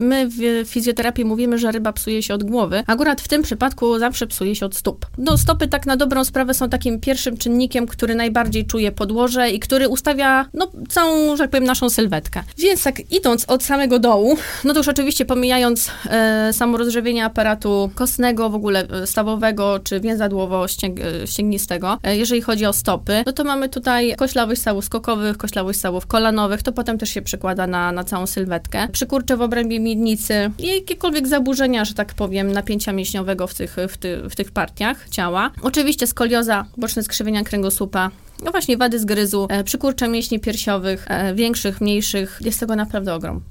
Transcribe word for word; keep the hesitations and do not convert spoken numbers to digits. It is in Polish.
My w fizjoterapii mówimy, że ryba psuje się od głowy. Akurat w tym przypadku zawsze psuje się od stóp. No stopy tak na dobrą sprawę są takim pierwszym czynnikiem, który najbardziej czuje podłoże i który ustawia no, całą, że tak powiem, naszą sylwetkę. Więc tak idąc od samego dołu, no to już oczywiście pomijając e, samo rozżywienie aparatu kostnego, w ogóle stawowego czy więzadłowo-ścięgnistego, e, jeżeli chodzi o stopy, no to mamy tutaj koślawość stawów skokowych, koślawość stawów kolanowych, to potem też się przekłada na, na całą sylwetkę. Przykurcze w obrębie miednicy i jakiekolwiek zaburzenia, że tak powiem, napięcia mięśniowego w tych, w, ty, w tych partiach ciała. Oczywiście skolioza, boczne skrzywienia kręgosłupa, no właśnie wady zgryzu, e, przykurcze mięśni piersiowych, e, większych, mniejszych, jest tego naprawdę ogrom.